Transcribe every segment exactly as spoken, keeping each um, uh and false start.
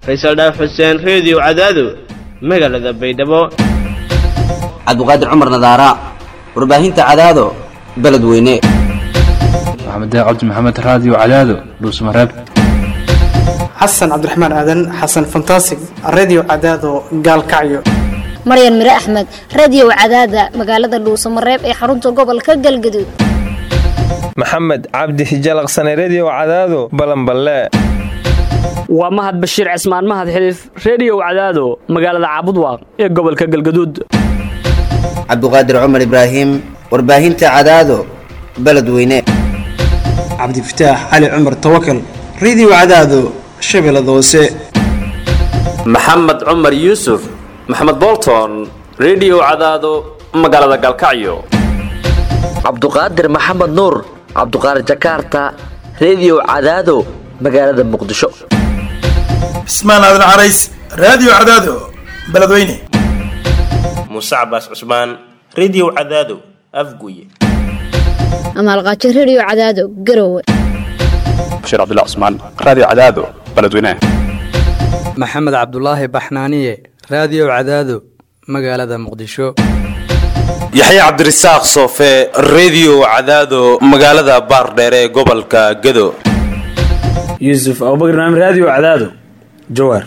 Faysal Dhaaf Xuseen Radio Cadaado magaalada Baydhabo. Cabduqaadir Cumar Nadaara warbaahinta Cadaado beledweyne. Maxamed Cabdi Maxamed Radio Cadaado Dhuusamareeb. Xasan Cabdiraxmaan Aadan Xasan Fantastic Radio Cadaado Gaalkacyo. Maryan Mira Ahmed Radio Cadaada magaalada Dhuusamareeb ee xarunta gobolka Galgaduud. Maxamed Cabdi Hijalaqsane Radio Cadaado Balanballe. waa Mahad Bashiir Cismaan Mahad Xiliif Radio Cadaado magaalada Caabudwaaq ee gobolka Galgaduud. Cabduqaadir Cumar Ibraahim warbaahinta Cadaado beledweyne. Cabdi Fataax Ali Cumar Tawakkal Radio Cadaado Shabeellada Hoose. Maxamed Cumar Yuusuf Maxamed Bolton Radio Cadaado magaalada Galkacyo. Cabduqaadir Maxamed Nuur Cabduqaadir Jakarta Radio Cadaado magaalada Muqdisho. Ismaan Aadan Carays Radio Cadaado beledweyne. Musa Abbas Usman Radio Cadaado Afguye. Amal Qaaji Radio Cadaado Garowe. Bashir Abdullah Usman Radio Cadaado beledweyne. Maxamed Cabdullaahi Baxnaaniye Radio Cadaado magaalada Muqdisho. Yaxya Cabdirasaaq Soofe Radio Cadaado magaalada Baardheer ee gobolka Gado. Yusuf Abubakar Naam Radio Cadaado Jowhar.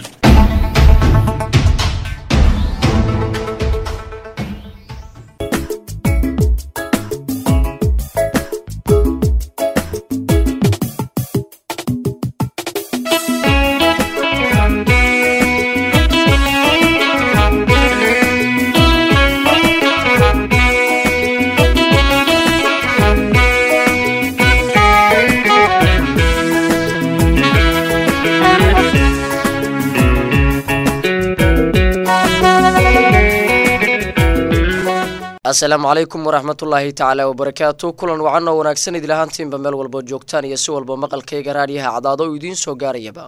السلام عليكم ورحمة الله تعالى وبركاته. كلن وعنا وناكسن إذا لهانتين بمل والبوجوكتان يسوى البمقل كي راديها عدادو يدين سو غاريبا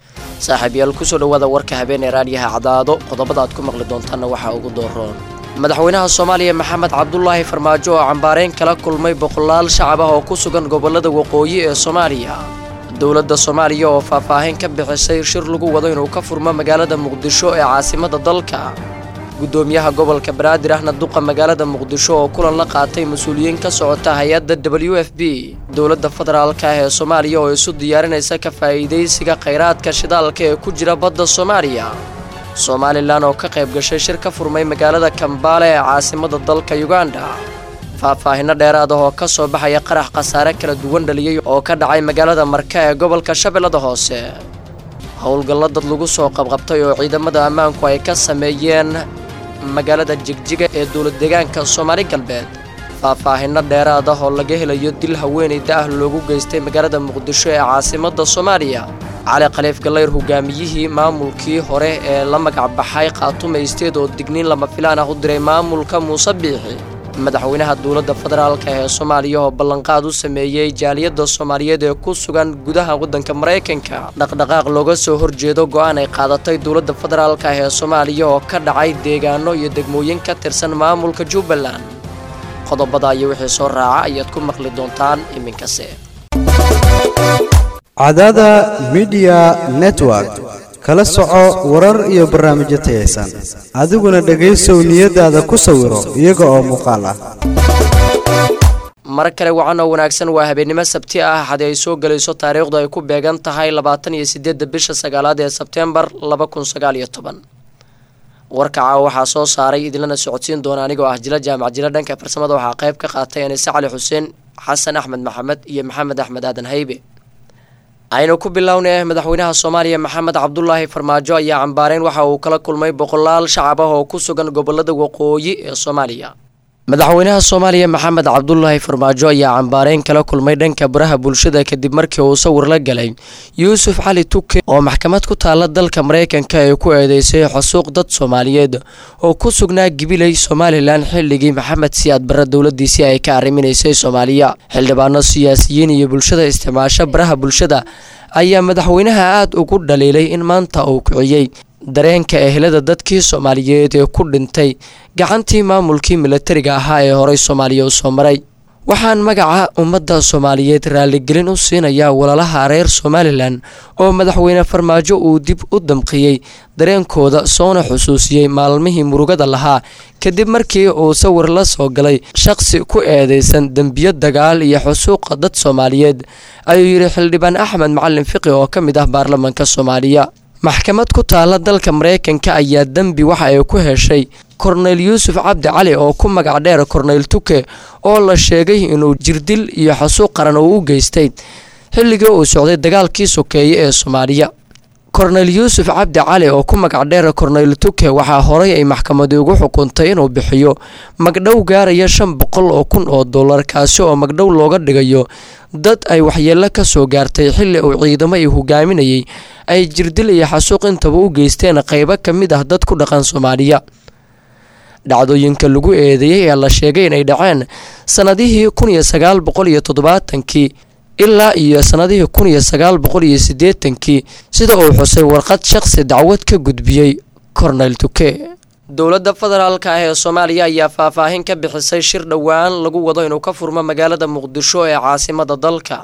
صاحبي الكسو لوada warka habeen raadiyaha Cadaado qodobada aad ku maqli doontaan waxa ugu dooran madaxweynaha Soomaaliya Maxamed Cabdullaahi Farmaajo oo cambaareen kala kulmay boqolaal shacab ah oo ku sugan gobolada waqooyi ee Soomaaliya. dowladda Soomaaliya oo faahfaahin ka bixisay shir lagu wado inuu ka furmo magaalada Muqdisho ee caasimadda dalka. gudoomiyaha gobolka Banaadir ahna duqa magaalada Muqdisho oo kulan la qaatay mas'uuliyiin ka socota hay'adda W F P dowladda federaalka ee Soomaaliya oo isu diyaarinaysa ka faa'iideysiga kheyraadka shidaalka ee ku jira badda Soomaaliya. Somaliland oo ka qayb gashay shir ka furmay magaalada Kampala ee caasimadda dalka Uganda. faahfaahin dheeraad ah oo ka soo baxaya qarax khasaare kala duwan dhaliyay oo ka dhacay magaalada Marka ee gobolka Shabeellada Hoose. howlgallada dad lagu soo qabqabtay oo ciidamada ammaanku ay ka sameeyeen magaalada Jigjiga ee dowlad deegaanka Soomaali Galbeed. faahfaahin dheeraad ah oo laga helayo dil haweeneyda ah loogu geystay magaalada Muqdisho ee caasimadda Soomaaliya. Cali Khaliif Gallayr hogaamiyihii maamulkii hore ee la magac baxay Khaatume State oo digniin lama filaan ah u diray maamulka Muuse Biixi. madaxweynaha dowladda federaalka ee Soomaaliya oo ballanqaad u sameeyay jaaliyadda Soomaaliyeed ee ku sugan gudaha waddanka Mareykanka. dhaqdhaqaaq looga soo horjeedo go'aan ay qaadatay dowladda federaalka ee Soomaaliya oo ka dhacay deegaano iyo degmooyin ka tirsan maamulka Jubbaland. qodobada iyo wixii soo raaca ayaad ku maqli doontaan iminkase. Cadaada Media Network kala soco warar iyo barnaamijyo tayeysan adiguna dhageyso niyadaada ku sawiro iyaga oo muuqaal ah. mar kale waxaana wanaagsan waa habeenimo sabti ah xad ay soo galayso taariikhdu ay ku beegan tahay labaatan iyo siddeed bisha sagaalaad ee Sebtembar laba kun sagaal iyo toban. warka waxa soo saaray idinlana socodsiin doona anigoo ah Jila Jaamac Jila dhanka farsamada waxa qayb ka qaatay Anis Cali Xuseen Xasan Axmed Maxamed iyo Maxamed Axmed Aadan Haybe. aynu ku bilownay madaxweynaha Soomaaliya Maxamed Cabdullaahi Farmaajo ayaa cambaareen waxa uu kala kulmay boqolaal shacab ah oo ku sugan gobolada waqooyi ee Soomaaliya. madaxweynaha Soomaaliya Maxamed Cabdullaahi Farmaajo ayaa cambaareen kala kulmay dhanka baraha bulshada kadib markii uu sawir la galay Yuusuf Cali Tuke oo maxkamad ku taala dalka Mareykanka ay ku eedeysay xasuuq dad Soomaaliyeed oo ku sugnaa Gibiley Somaliland xilligii Maxamed Siyaad Barre dowladdiisii ay ka arriminaysay Soomaaliya. xildhibaano siyaasiyiin iyo bulshada isticmaasha baraha bulshada ayaa madaxweynaha aad ugu dhaleelay in maanta uu kiciyay dareenka ehelada dadkii Soomaaliyeed ee ku dhintay gacantii maamulkii militariga ahaa ee horay Soomaaliya u soo maray. waxaan magaca ummadda soomaaliyeed raaligelin u siinayaa walaalaha reer somalilan oo madaxweyne farmaajo uu dib u damqiyey dareenkooda soona xusuusiyey maalmihii murugada lahaa kadib markii uu sawir la soo galay shaqsi ku eedeysan dembiyo dagaal iyo xusuuqa dad soomaaliyeed ayuu yidhi xildhibaan axmed macalin fiqi oo ka mid ah baarlamaanka soomaaliya. maxkamad ku taala dalka mareykanka ayaa dembi waxa ay ku heshay korneyl yuusuf cabdi cali oo ku magac dheer korneyl tuke oo la sheegay inuu jirdil iyo xasuuq qaran uu u geystay xilligii uu socday dagaalkii sokeeye ee soomaaliya. korneyl yuusuf cabdi cali oo ku magac dheer korneyl tuke waxaa horay ay maxkamadu ugu xukuntay inuu bixiyo magdhow gaaraya shan boqol oo kun oo dollar kaasi oo magdhow looga dhigayo dad ay waxyeello ka soo gaartay xilli uu ciidamo ay hogaaminayay ay jirdil iyo xasuuq intaba u geysteen qaybo ka mid ah dad ku dhaqan soomaaliya. dhacdooyinka lagu eedeeyey ee la sheegay inay dhaceen sanadihii kun iyo sagaal boqol iyo toddobaatankii ilaa iyo sanadihii kun iyo sagaal boqol iyo siddeetankii sida uu xusay warqad shaqsi dacwad ka gudbiyey korneyl tuke. dowladda federaalka ah ee soomaaliya ayaa faahfaahin ka bixisay shir dhowaan lagu wado inuu ka furmo magaalada muqdisho ee caasimada dalka.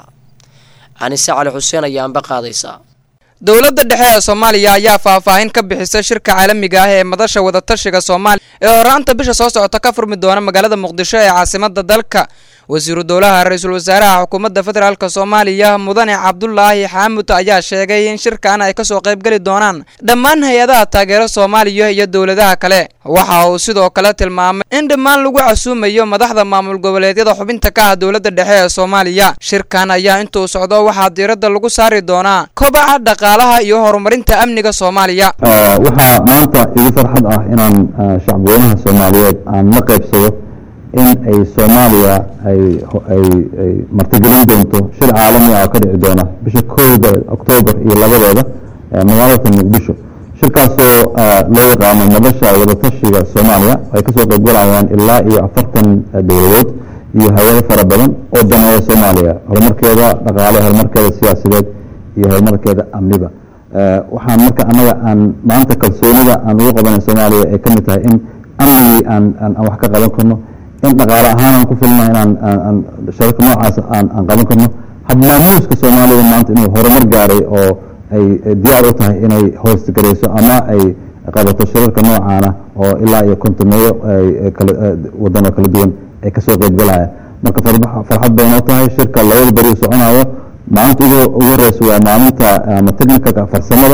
anise cali xuseen ayaa anba qaadaysa. dowladda dhexe ee Soomaaliya ayaa faahfaahin ka bixisay shirka caalamiga ah ee madasha wadatashiga Soomaaliya ee horaanta bisha soo socota ka furmi doona magaalada Muqdisho ee caasimada dalka. wasiiru dowlaha ra'iisul wasaaraha xukuumadda federaalka Soomaaliya mudane Cabdullaahi Xaamud ayaa sheegay in shirkan ay ka soo qayb gali doonaan dhammaan hay'adaha taageero Soomaaliya iyo dowladaha kale. waxa uu sidoo kale tilmaamay in dhammaan lagu casuumayo madaxda maamul goboleedyada xubinta ka ah dowladda dhexe ee Soomaaliya. shirkan ayaa intuu socdo waxaa diiradda lagu saari doonaa kobaca dhaqaalaha iyo horumarinta amniga Soomaaliya. waxaa maanta igu farxad ah inaan shacabweynaha Soomaaliyeed aan la qaybsado in ay Soomaaliya ay ay ay martigelin doonto shir caalami ah oo ka dhici doona bisha kowda Oktoobar iyo labadeeda magaalada Muqdisho. shirkaasoo loo yaqaano madasha wadatashiga Soomaaliya ay ka soo qayb galayaan ilaa iyo afartan dowladood iyo hay'ado fara badan oo daneeya Soomaaliya horumarkeeda dhaqaale, horumarkeeda siyaasadeed iyo horumarkeeda amniba. waxaan marka anaga aan maanta kalsoonida aan ugu qabanay Soomaaliya ay ka mid tahay in amnigii aan aan wax ka qaban karno, in dhaqaale ahaan aan ku filnahay inaan aan sharka noocaas aan aan qaban karno. habmaamuuska Soomaaliya maanta inuu horumar gaaray oo ay diyaar u tahay inay hoos gareyso ama ay qabato shirarka noocaana oo ilaa iyo kontomeeyo kala wadano kala duwan ay ka soo qayb galayaan. marka farxad bay noo tahay shirka labada bari soconayo. maalinta ugu ugu horeysa waa maalinta ama technical farsamada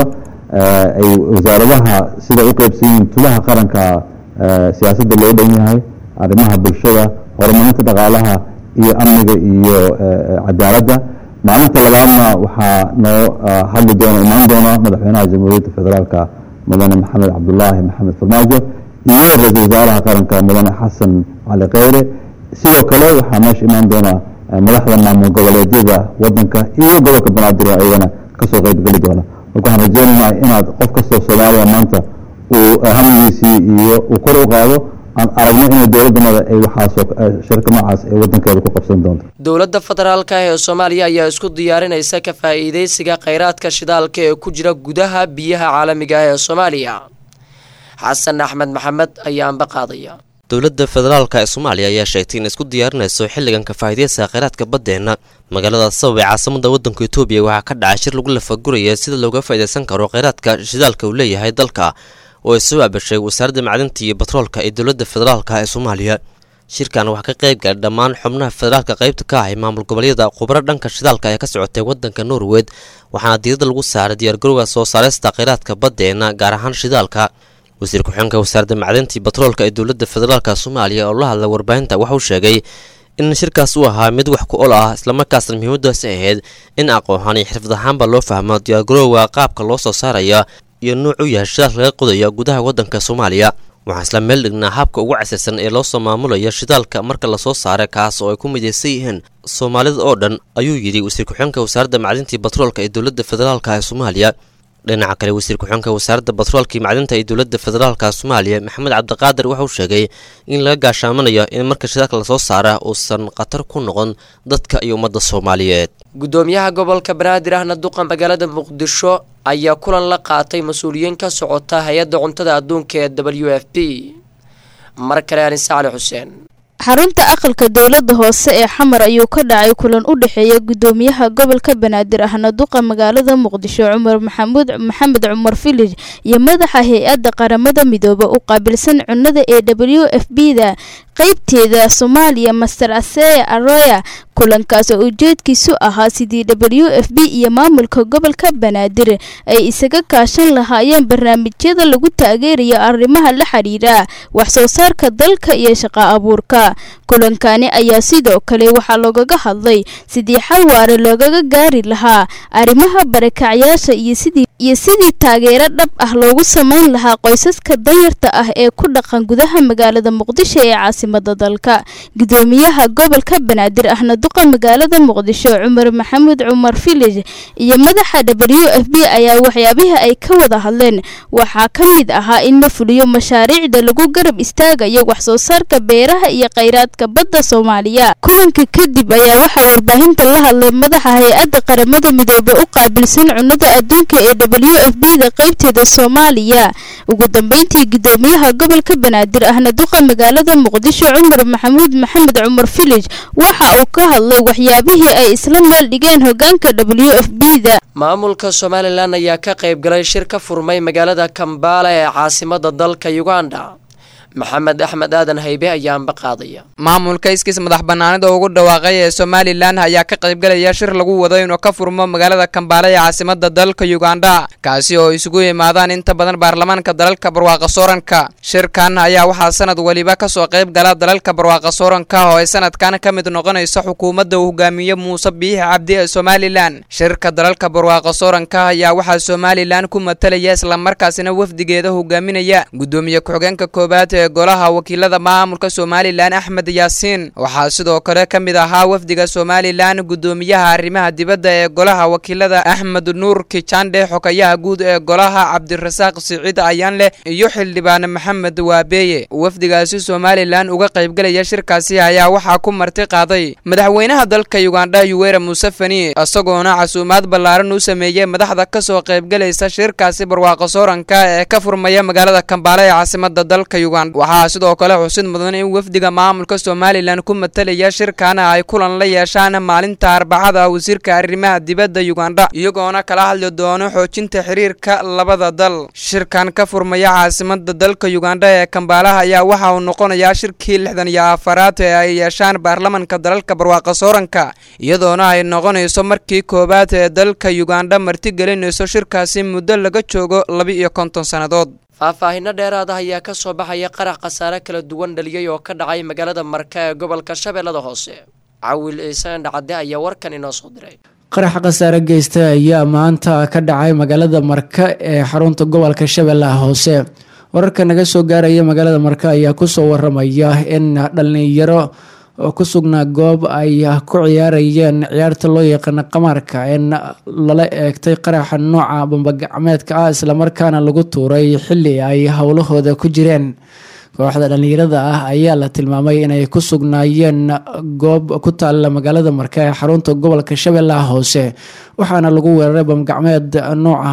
ay wasaaradaha sida u qaybsan yihiin tulaha qaranka siyaasadda loo dhan yahay, arrimaha bulshada, horumarinta dhaqaalaha iyo amniga iyo cadaaladda. maalinta labaadna waxaa noo hadli doona imaan doona madaxweynaha jamhuuriyadda federaalka mudane maxamed cabdullaahi maxamed farmaajo iyo ra-iisul wasaaraha qaranka mudane xasan cali kheyre. sidoo kale waxaa meesha imaan doona madaxda maamul goboleedyada wadanka iyo gobolka banaadir oo ayagana kasoo qayb geli doona. marka waxaan rajeynaynaa inaad qof kastoo Soomaaliya maanta uu hamgiisii iyo uu kor u qaado aan aragno in dowladnimada ay waxaasoo shirka noocaas ay wadankeeda ku qabsan doonto. dowladda federaalka ee Soomaaliya ayaa isku diyaarinaysa ka faa'iideysiga kheyraadka shidaalka ee ku jira gudaha biyaha caalamiga ah ee Soomaaliya. xasan axmed maxamed ayaa anba qaadaya. dowladda federaalka ee Soomaaliya ayaa sheegtay in isku diyaarinayso xilligan ka faa'iideysiga kheyraadka baddeena. magaalada Sabab ee caasimada wadanka Itoobiya waxaa ka dhacay shir lagu lafaguraya sida looga faa'iideysan karo kheyraadka shidaalka uu leeyahay dalka oo ay soo abashay wasaaradda macdanta iyo batroolka ee dowladda federaalka ee Soomaaliya. shirkan waxaa ka qayb galay dhammaan xubnaha federaalka qaybta ka ah maamul goboleedyada khubaro dhanka shidaalka ee ka socotay wadanka Norway, waxaana diiradda lagu saaray diyaargarowga soo saarista kheyraadka baddeena gaar ahaan shidaalka. wasiir ku-xigeenka wasaaradda macdanta iyo batroolka ee dowladda federaalka Soomaaliya oo la hadlay warbaahinta waxa uu sheegay in shirkaas uu ahaa mid wax ku ol ah isla markaasna muhiimadiisu ahayd in aqoon iyo xirfad ahaanba loo fahmo diyaargarowga qaabka loo soo saaraya iyo nooc u yahay shidaalka laga qodayo gudaha wadanka Soomaaliya. waxaan isla meel dhignaa habka ugu casirsan ee loo soo maamulayo shidaalka marka la soo saaray kaas oo ay ku midaysan yihiin Soomaalida oo dhan, ayuu yidhi wasiir ku-xigeenka wasaaradda macdanta iyo batroolka ee dowladda federaalka ee Soomaaliya. dhinaca kale wasiir ku-xigeenka wasaaradda batroolka iyo macdanta ee dowladda federaalka Soomaaliya Maxamed Cabdiqaadir waxa uu sheegay in laga gaashaamanayo in marka shidaalka la soo saaro uusan khatar ku noqon dadka iyo ummadda Soomaaliyeed. gudoomiyaha gobolka Banaadir ahna duqa magaalada Muqdisho ayaa kulan la qaatay mas'uuliyiin ka socota hay'adda cuntada adduunka ee W F P. mar kale Anise Cali Xuseen. xarunta aqalka dowladda hoose ee xamar ayuu ka dhacay kulan u dhexeeya gudoomiyaha gobolka banaadir ahna duqa magaalada muqdisho cumar maxamuud maxamed cumar filij iyo madaxa hay-adda qaramada midoobe u qaabilsan cunnada ee w f b da qaybteeda Soomaaliya Master Asee Arroya kulankaas oo ujeedkiisu ahaa sidii w f b iyo maamulka gobolka banaadir ay isaga kaashan lahaayeen barnaamijyada lagu taageerayo arrimaha la xiriira wax soo saarka dalka iyo shaqo abuurka kulankani ayaa sidoo kale waxaa loogaga hadlay sidii xal waara loogaga gaari lahaa arrimaha barakacyaasha iyo sidii iyo sidii taageero dhab ah loogu sameyn lahaa qoysaska danyarta ah ee ku dhaqan gudaha magaalada Muqdisho ee caasimadda dalka gudoomiyaha gobolka banaadir ahna duqa magaalada Muqdisho Cumar Maxamuud Cumar Filij iyo madaxa w f b ayaa waxyaabaha ay ka wada hadleen waxaa ka mid ahaa in la fuliyo mashaariicda lagu garab istaagayo wax soo saarka beeraha iyo kheyraadka badda Soomaaliya kulanka kadib ayaa waxa warbaahinta la hadlay madaxa hay-adda qaramada midoobe u qaabilsan cunnada adduunka ee w f b da qaybteeda Soomaaliya ugu dambeyntii gudoomiyaha gobolka banaadir ahna duqa magaalada Muqdisho Cumar Maxamuud Maxamed Cumar Filij waxa uu ka hadlay waxyaabihii ay isla meel dhigeen hoggaanka w f b da maamulka Somaliland ayaa ka qayb galay shir ka furmay magaalada Kampala ee caasimadda dalka Uganda maxamed axmed aadan haybe ayaa ambaqaadaya maamulka iskiis madax banaanida ugu dhawaaqay ee Somaliland ayaa ka qayb galaya shir lagu wado inuu ka furmo magaalada Kampala ee caasimadda dalka Uganda kaasi oo isugu yimaadaan inta badan baarlamaanka dalalka barwaaqo sooranka shirkan ayaa waxaa sanad waliba ka soo qayb gala dalalka barwaaqo sooranka oo ay sanadkan ka mid noqonayso xukuumadda uu hogaamiyo Muuse Biixi Cabdi ee Somaliland shirka dalalka barwaaqo sooranka ayaa waxaa Somaliland ku matalaya isla markaasina wafdigeeda hogaaminaya gudoomiye ku-xigeenka koobaad golaha wakiilada maamulka Somaliland Axmed Yaasiin waxaa sidoo kale kamid ahaa wafdiga Somaliland gudoomiyaha arrimaha dibadda ee golaha wakiilada Axmed Nuur Kichande xogayaha guud ee golaha Cabdirasaaq Siciid Ayaanle iyo xildhibaan Maxamed Waabeeye wafdigaasi Somaliland uga qayb galaya shirkaasi ayaa waxaa ku marti qaaday madaxweynaha dalka Uganda Yoweri Museveni asagoona casuumaad ballaaran u sameeyay madaxda ka soo qayb galaysa shirkaasi barwaaqo sooranka ee ka furmaya magaalada Kampala ee caasimadda dalka Uganda waxaa sidoo kale xusid mudan in wafdiga maamulka Somaliland ku matalaya shirkana ay kulan la yeeshaan maalinta Arbacada wasiirka arrimaha dibadda Uganda iyagoona kala hadli doono xoojinta xiriirka labada dal shirkan ka furmaya caasimadda dalka Uganda ee Kampala ayaa waxa uu noqonayaa shirkii lixdan iyo afaraad ee ay yeeshaan baarlamaanka dalalka barwaaqo sooranka iyadoona ay noqonayso markii koobaad ee dalka Uganda marti gelinayso shirkaasi muddo laga joogo laba iyo konton sanadood faahfaahinno dheeraad ah ayaa ka soo baxaya qarax khasaare kala duwan dhaliyay oo ka dhacay magaalada Marka ee gobolka Shabeellada Hoose Cawil Ciise Dhacde ayaa warkan inoo soo diray qarax khasaare geystay ayaa maanta ka dhacay magaalada Marka ee xarunta gobolka Shabeellaha Hoose wararka naga soo gaaraya magaalada Marka ayaa ku soo waramaya in dhalinyaro oo ku sugnaa goob ay ku ciyaarayeen ciyaarta loo yaqaan qamaarka in lala eegtay qaraxa nooca bambagacmeedka ah isla markaana lagu tuuray xilli ay howlahooda ku jireen kooxda dhalinyarada ah ayaa la tilmaamay inay ku sugnaayeen goob ku taalla magaalada Marka ee xarunta gobolka Shabeellaha Hoose waxaana lagu weeraray bambagacmeed nooca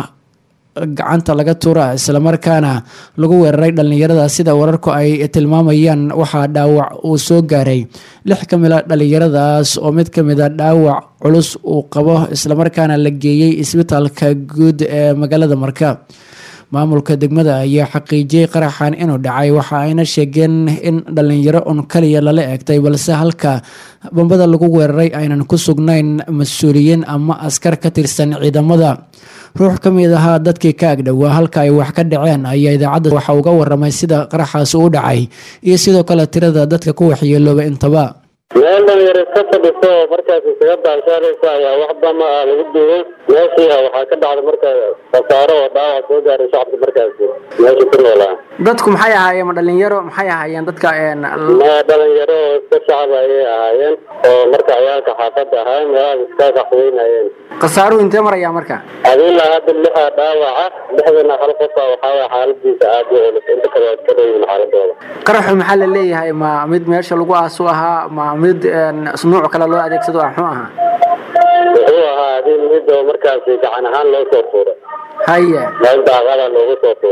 gacanta laga tuura isla markaana lagu weeraray dhalinyarada sida wararku ay tilmaamayaan waxaa dhaawac uu soo gaaray lix ka mid ah dhalinyaradaas oo mid ka mid ah dhaawac culus uu qabo isla markaana la geeyay isbitaalka guud ee magaalada Marka maamulka degmada ayaa xaqiijiyay qaraxan inuu dhacay waxa ayna sheegeen in dhalinyaro on kaliya lala eegtay balse halka bambada lagu weeraray aynan ku sugnayn mas'uuliyiin ama askar ka tirsan ciidamada ruux ka mid ahaa dadkii ka agdhowaa halka ay wax ka dhaceen ayaa idaacadda waxa uga waramay sida qaraxaasi u dhacay iyo sidoo kale tirada dadka ku waxyeelooba intaba meel dhalinyaro iska fadhiso markaas isaga baashaaraysa ayaa wax dama ah lagu duubay meeshii waxaa ka dhacday markaa khasaaro oo dhaawac soo gaaray shacabka markaasi meesha ku noolaa dadku maxay ahaayeen ma dhalinyaro maxay ahaayeen dadka ma dhalinyaro oo iska shacab ayay ahaayeen oo marka ciyaalka xaafadda ahaa meelaha iska qaxweynayeen khasaaruhu intee maraya marka adila hadda lixa dhaawaca lixdana hal qof waxaa waay xaaladiisa aad u culus inta kale waa iska reeyin xaaladooda qaraxu maxaa la leeyahay ma mid meesha lagu aasu ahaa ma mid nuuc kale loo adeegsado muxuu ahaa wuxuu ahaa adin mid oo markaasi gacan ahaan loo soo tuuray haye meel daaqada loogu soo tuuray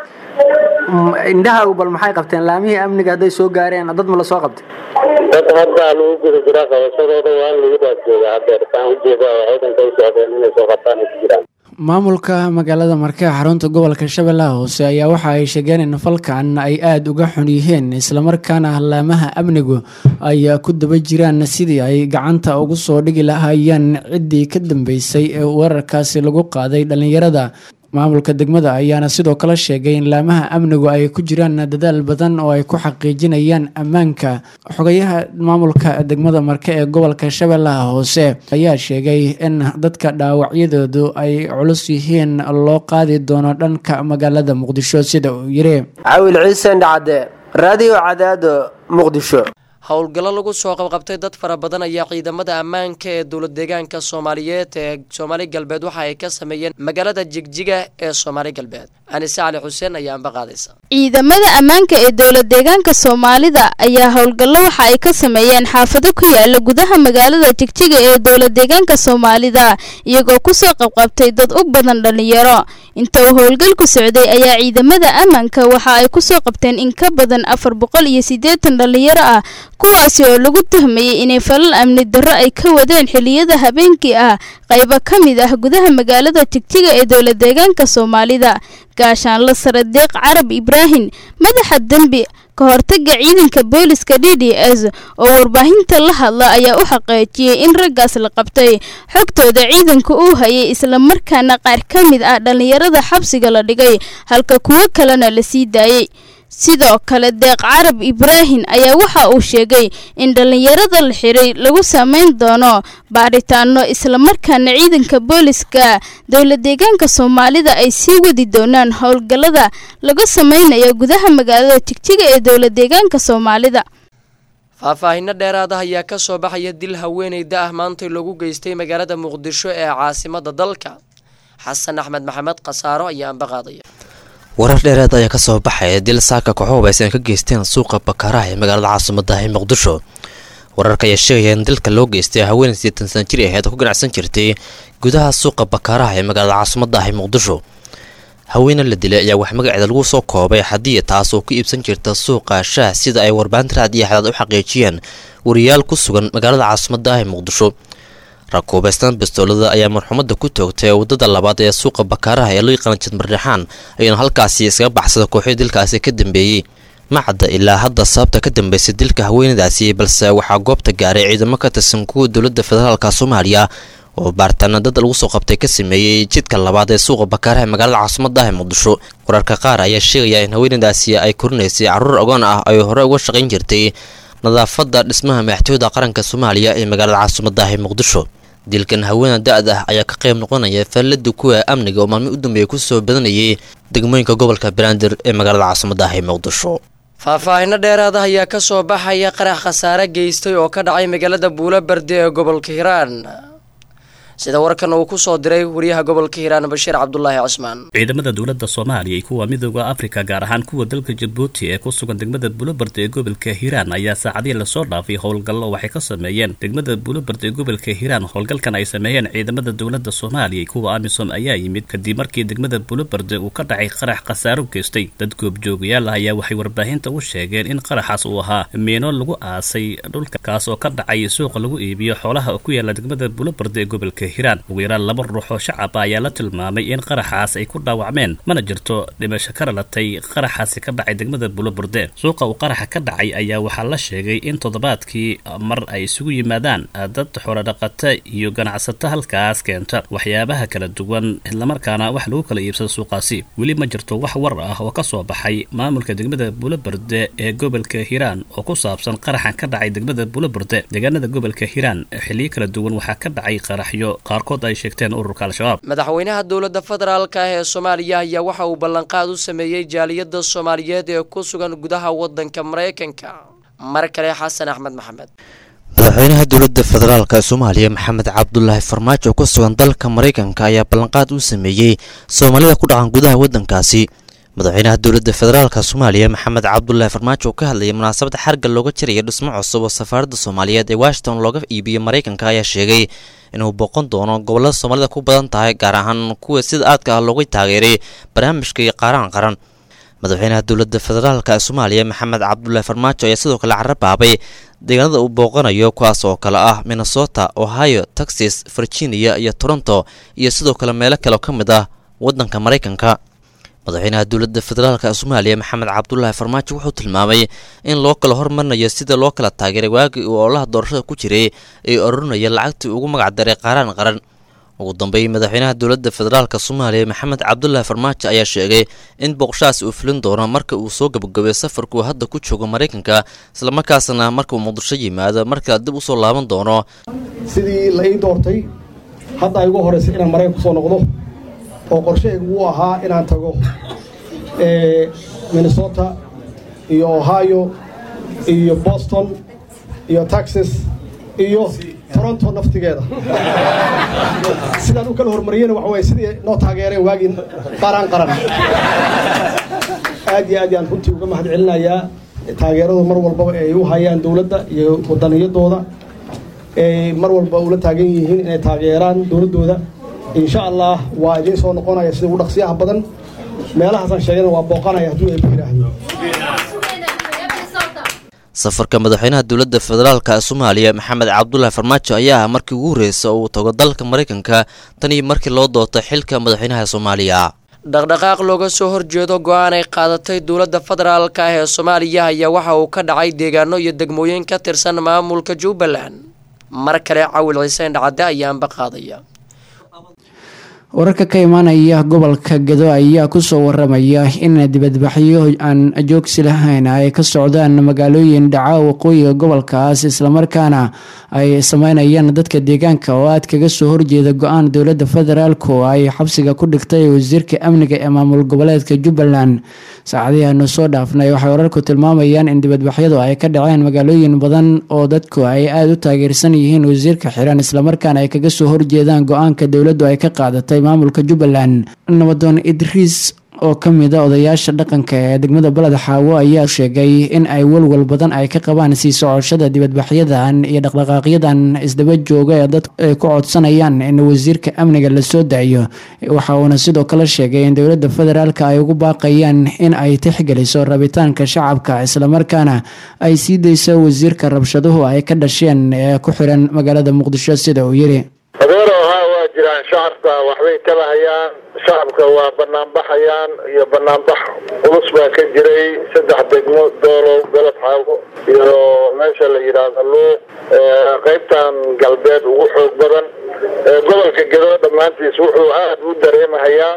indhaha bal maxay qabteen laamihii amniga hadday soo gaareen dad ma la soo qabtay dad hadda lagu guda jiraa qabashadooda waa in lagu daas jooga haddeer saan ujeeda ciidanka u socdeen inay soo qabtaan ay ku jiraan maamulka magaalada marka xarunta gobolka shabeellaha hoose ayaa waxa ay sheegeen in falkan ay aada uga xun yihiin islamarkaana laamaha amnigu ay ku daba jiraan sidii ay gacanta ugu soo dhigi lahaayeen ciddii ka dambeysay ee weerarkaasi lagu qaaday dhallinyarada maamulka degmada ayaana sidoo kale sheegay in laamaha amnigu ay ku jiraan dadaal badan oo ay ku xaqiijinayaan ammaanka xogayaha maamulka degmada marke ee gobolka shabeellaha hoose ayaa sheegay in dadka dhaawacyadoodu ay culus yihiin loo qaadi doono dhanka magaalada muqdisho sida uu yiri cawil ciise ndacade raadiyo cadaado muqdisho howlgallo lagu soo qabqabtay dad fara badan ayaa ciidamada ammaanka ee dowlad deegaanka soomaaliyeed ee soomaali galbeed waxa ay ka sameeyeen magaalada jigjiga ee soomaali galbeed anise cali xuseen ayaa anba qaadaysa ciidamada ammaanka ee dowlad deegaanka soomaalida ayaa howlgallo waxa ay ka sameeyeen xaafado ku yaala gudaha magaalada jigjiga ee dowlad deegaanka soomaalida iyagoo kusoo qabqabtay dad u badan dhalinyaro inta uu howlgalku socday ayaa ciidamada ammaanka waxa ay kusoo qabteen in ka badan afar boqol iyo siddeetan dhalinyaro ah kuwaasi oo lagu tuhmayay inay falal amni darro ay ka wadeen xilliyada habeenkii ah qaybo ka mid ah gudaha magaalada jigjiga ee dowlad deegaanka soomaalida gaashaanla sare deeq carab ibraahim madaxa dembi ka hortaga ciidanka booliska d d s oo warbaahinta la hadla ayaa u xaqiijiyey in raggaas la qabtay xogtooda ciidanka uu hayay islamarkaana qaar ka mid ah dhallinyarada xabsiga la dhigay halka kuwo kalena la sii daayey sidoo kale deeq carab ibraahim ayaa waxa uu sheegay in dhallinyarada la xiray lagu sameyn doono baaritaano islamarkaana ciidanka booliska dowlad deegaanka soomaalida ay sii wadi doonaan howlgallada laga sameynayo gudaha magaalada jigjiga ee dowlad deegaanka soomaalida faahfaahinno dheeraad ah ayaa ka soo baxaya dil haweeneyda ah maanta lagu geystay magaalada muqdisho ee caasimada dalka xasan axmed maxamed khasaaro ayaa anba qaadaya warar dheeraad ayaa ka soo baxaya dil saaka kooxuhubaysa ay ka geysteen suuqa bakaaraha ee magaalada caasimada ee muqdisho wararka ayaa sheegaya in dilka loo geystay haweeney sideetan sana jir aheed oo ku ganacsan jirtay gudaha suuqa bakaaraha ee magaalada caasimada ee muqdisho haweene la dilay ayaa wax magaceeda lagu soo koobay xadiya taas oo ku iibsan jirta suuqa shaah sida ay warbaahinta raadiyo xadaad u xaqiijiyeen wariyaal ku sugan magaalada caasimada ee muqdisho rakuubaystan bistoolada ayaa marxumadda ku toogtay wadada labaad ee suuqa bakaaraha ee loo yaqaana jadmardhaxaan ayaana halkaasi iskaga baxsada kooxii dilkaasi ka dambeeyey macadda ilaa hadda sababta ka dambeysay dilka haweenadaasi balse waxaa goobta gaaray ciidamo ka tirsan kuwa dowladda federaalka soomaaliya oo baaritaana dad lagu soo qabtay ka sameeyey jidka labaad ee suuqa bakaaraha ee magaalada caasimada ee muqdisho wararka qaar ayaa sheegaya in haweenadaasi ay korinaysay carruur ogoon ah ay hore uga shaqayn jirtay nadaafadda dhismaha madaxtooyada qaranka soomaaliya ee magaalada caasimada ee muqdisho dilkan haweena da-da ah ayaa ka qayb noqonaya faalada kuwa amniga oo maalmo u dambeeya kusoo badanayay degmooyinka gobolka banaadir ee magaalada caasimada ah ee muqdisho faahfaahinno dheeraad ah ayaa ka soo baxaya qarax khasaare geystay oo ka dhacay magaalada buulo barde ee gobolka hiiraan sida warkan uu ku soo diray wariyaha gobolka hiiraan bashiir cabdulaahi cusmaan ciidamada dowladda soomaaliya iyo kuwa midooda afrika gaar ahaan kuwa dalka jabuuti ee ku sugan degmada buulobarde ee gobolka hiiraan ayaa saacadihii lasoo dhaafay howlgallo waxay ka sameeyeen degmada buulobarde ee gobolka hiiraan howlgalkan ay sameeyeen ciidamada dowladda soomaaliya iyo kuwa amisom ayaa yimid kadib markii degmada buulobarde uu ka dhacay qarax khasaaro geystay dad goobjoogayaal ah ayaa waxay warbaahinta u sheegeen in qaraxaas uu ahaa miino lagu aasay dhulka kaas oo ka dhacay suuqa lagu iibiyo xoolaha oo ku yaala degmada buulobarde ee gobolka hiiraan ugu yaraan laba ruux oo shacab ah ayaa la tilmaamay in qaraxaas ay ku dhaawacmeen mana jirto dhimasho ka dhalatay qaraxaasi ka dhacay degmada buulobarde suuqa uu qaraxa ka dhacay ayaa waxaa la sheegay in toddobaadkii mar ay isugu yimaadaan dad xoolodhaqata iyo ganacsato halkaas keenta waxyaabaha kala duwan islamarkaana wax lagu kala iibsado suuqaasi weli ma jirto wax war ah oo ka soo baxay maamulka degmada buulobarde ee gobolka hiiraan oo ku saabsan qaraxan ka dhacay degmada buulobarde deegaanada gobolka hiiraan xilliyo kala duwan waxaa ka dhacay qaraxyo qaarkood ay sheegteen ururka al-shabaab madaxweynaha dowladda federaalka ah ee soomaaliya ayaa waxa uu ballanqaad u sameeyey jaaliyadda soomaaliyeed ee ku sugan gudaha waddanka maraykanka mar kale xasan axmed maxamed madaxweynaha dowladda federaalka soomaaliya maxamed cabdulaahi farmaajo oo ku sugan dalka maraykanka ayaa ballanqaad u sameeyey soomaalida ku dhaqan gudaha waddankaasi madaxweynaha dowladda federaalka soomaaliya maxamed cabdulaahi farmaajo oo ka hadlayay munaasabada xarga looga jiraya dhismo cusub oo safaaradda soomaaliyeed ee washington looga iibiyey maraykanka ayaa sheegay inuu booqan doono gobollada soomaalida ku badan tahay gaar ahaan kuwa sida aadka ah looga taageeray barnaamijka iyo qaaraan qaran madaxweynaha dowladda federaalk ee soomaaliya maxamed cabdulaahi farmaajo ayaa sidoo kale carabaabay deegaanada uu booqanayo kuwaas oo kale ah minnesota, ohio, texas, virginia iyo toronto iyo sidoo kale meelo kale oo ka mid ah waddanka maraykanka. madaxweynaha dowladda federaalk ee soomaaliya maxamed cabdulaahi farmaajo wuxuu tilmaamay in loo kala hormarinayo sida loo kala taageeray waagii uu ololaha doorashada ku jiray ee ururinaya lacagtii ugu magac daray qaaraan qaran. ugu dambeyn madaxweynaha dowladda federaalk soomaaliya maxamed cabdulaahi farmaajo ayaa sheegay in booqashaas uu fulin doono marka uu soo gabagabay safarku hadda ku joogo maraykanka islamarkaasna marka uu muqdisho yimaado markale dib usoo laaban doono. sidii la ii doortay hadda ay ugu horreysay inaan maraykanka kusoo noqdo oo qorshahaygu uu ahaa inaan tago minnesota iyo ohio iyo boston iyo texas iyo toronto naftigeeda sidaan u kala hormariyeyna waxa waye sidii noo taageereen waagii qaaraan qaran aad iyo aad yaan runtii uga mahad celinayaa taageeradu mar walbaba ay u hayaan dowladda iyo wadaniyadooda ay mar walba ula taagan yihiin inay taageeraan dowladdooda. insha allah waa idiin soo noqonaya sida ugu dhaqsiyaha badan meelahaasaan sheegana waa booqanaya hadduu ay yidhaahdo. safarka madaxweynaha dowladda federaalk ee soomaaliya maxamed cabdulaahi farmaajo ayaa ah markii ugu horreysay oo uu tago dalka maraykanka tan iyo markii loo doortay xilka madaxweynaha soomaaliya. dhaqdhaqaaq looga soo horjeedo go-aan ay qaadatay dowladda federaalk ah ee soomaaliya ayaa waxa uu ka dhacay deegaano iyo degmooyin ka tirsan maamulka jubbaland. mar kale cawil ciiseen dhacade ayaanba qaadaya. wararka ka imaanaya gobolka Gedo ayaa ku soo waramaya in dibadbaxyo aan joogsi lahayn ay ka socdaan magaalooyin dhaca waqooyiga gobolkaas isla markaana ay sameynayaan dadka deegaanka oo aad kaga soo horjeeda go'aan dowladda federaalku ay xabsiga ku dhigtay wasiirka amniga ee maamul goboleedka Jubbaland. saacadaha soo dhaafnay waxay wararku tilmaamayaan in dibadbaxyadu ay ka dhaceen magaalooyin badan oo dadku ay aad u taageersan yihiin wasiirka xiran isla markaana ay kaga soo horjeedaan go'aanka dowladdu ay ka qaadatay maamulka Jubbaland. nabadoon Idris oo ka mid ah odayaasha dhaqanka ee degmada Balad Xaawo ayaa sheegay in ay walwal badan ay ka qabaan sii socoshada dibadbaxyadan iyo dhaqdhaqaaqyadan isdaba jooga ee dadku ay ku codsanayaan in wasiirka amniga la soo daayo. waxa uuna sidoo kale sheegay in dowladda federaalka ay ugu baaqayaan in ay tixgeliso rabitaanka shacabka isla markaana ay sii dayso wasiirka rabshaduhu ay ka dhasheen ee ku xiran magaalada Muqdisho sida uu yiri. jiraan shacabka waxbay kala hayaan shacabka waa banaanbaxayaan iyo banaanbax culus baa ka jiray saddex degmo doolow Balad Xaawo iyo meesha la yiraahdo luuq qaybtan galbeed ugu xoog badan gobolka Gedo dhammaantiis wuxuu aad u dareemayaa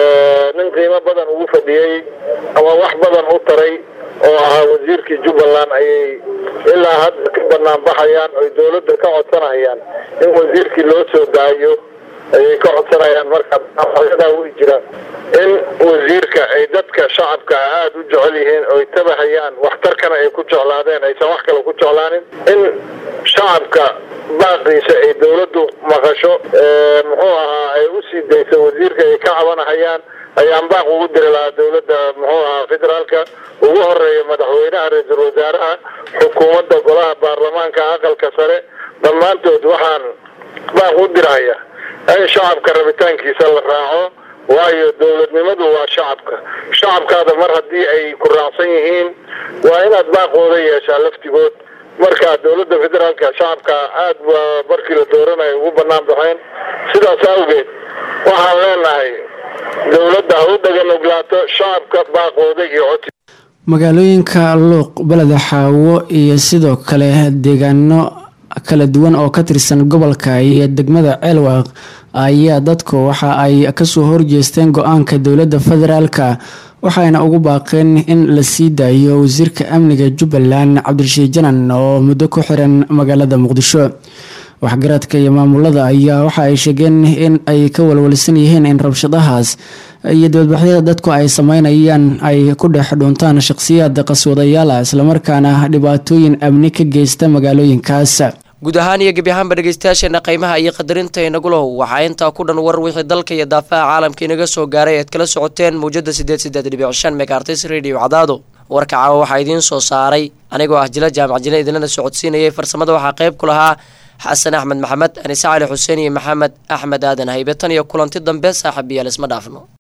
nin qiimo badan ugu fadhiyay ama wax badan u taray oo ahaa wasiirkii Jubbaland ayay ilaa hadda ka banaanbaxayaan oo dowladda ka codsanayaan in wasiirkii loo soo daayo ayay ka codsanayaan marka xaqiiqada uu jiraan in wasiirka ay dadka shacabka aad u jecel yihiin oo tabahayaan waxtarkana ay ku jeclaadeen aysan wax kale ku jeclaanin in shacabka baaqiisa ay dowladdu maqasho muxuu ahaa ay u sii dayso wasiirka ay ka cabanayaan ayaan baaq ugu diri lahaa dowladda muxuu ahaa federaalka ugu horeeya madaxweynaha ra'iisul wasaaraha xukuumadda golaha baarlamaanka aqalka sare dhammaantood waxaan baaq u diraya in shacabka rabitaankiisa la raaco waayo dowladnimadu waa shacabka shacabkaada mar haddii ay ku raacsan yihiin waa inaad baaqooda yeeshaa laftigood marka dowladda federaalka shacabka aad baa markii la dooranayo ugu bannaan baxeen sidaas awgeed waxaan leenahay dowladda ha u dhagan oglaato shacabka baaqooda iyo codsi. magaalooyinka luuq Balad Xaawo iyo sidoo kale deegaano kala duwan oo ka tirsan gobolka iyo degmada Ceelwaaq ayaa dadku waxa ay ka soo horjeesteen go'aanka dowladda federaalka waxayna ugu baaqeen in la sii daayo wasiirka amniga Jubbaland Cabdirashiid Janan oo muddo ku xiran magaalada Muqdisho. waxgaradka iyo maamulada ayaa waxa ay sheegeen in ay ka walwalsan yihiin in rabshadahaas iyo dibadbaxyada dadku ay sameynayaan ay ku dhex dhuntaan shakhsiyaad qaswadayaal isla markaana dhibaatooyin amni ka geysta magaalooyinkaas. guud ahaan iyo gebi ahaanba dhegeystayaasheena qiimaha iyo qadarinta inagulow waxaa intaa ku dhan war wixii dalka iyo daafaha caalamka inaga soo gaaray eed kala socoteen mawjada sideed sideed dhibic shan megahertz radio cadaado. warka caawa waxaa idiin soo saaray anigoo ah jila jaamac jila idinlana socodsiinayay farsamada waxaa qayb ku lahaa xasan axmed maxamed anise cali xuseen iyo maxamed axmed aadan haybe tan iyo kulanti dambe saaxiibayaal isma dhaafno.